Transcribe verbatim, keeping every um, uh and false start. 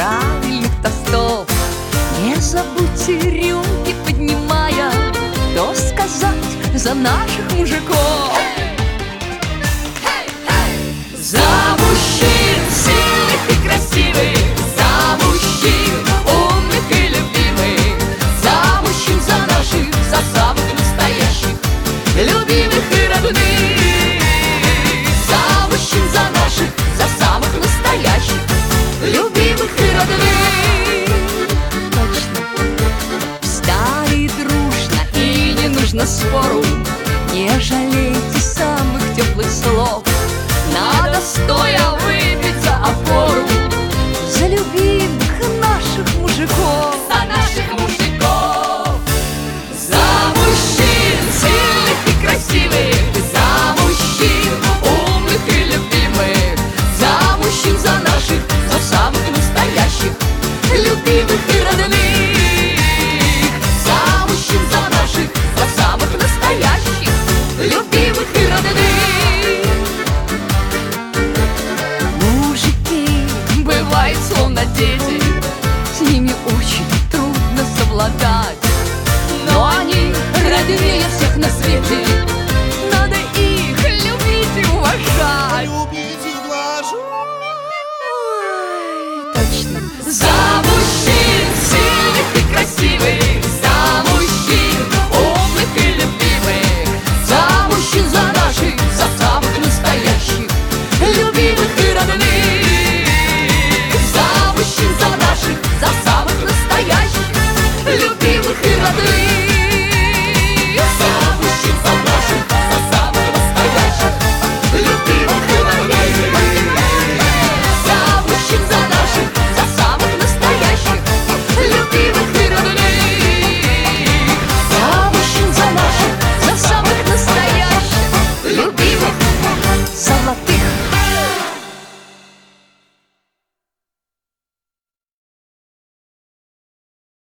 правильных тостов. Не забудьте рюмки поднимая, то сказать за наших мужиков. За мужчин сильных и красивых, за мужчин умных и любимых, за мужчин, за наших, за самых настоящих, любимых и родных. За мужчин, за наших, за самых настоящих, любимых и родных. Точно. Встали дружно и не нужно спору, не жалейте самых теплых слов. Надо стоя выпить за опору, за любимых наших мужиков, за наших мужиков. За мужчин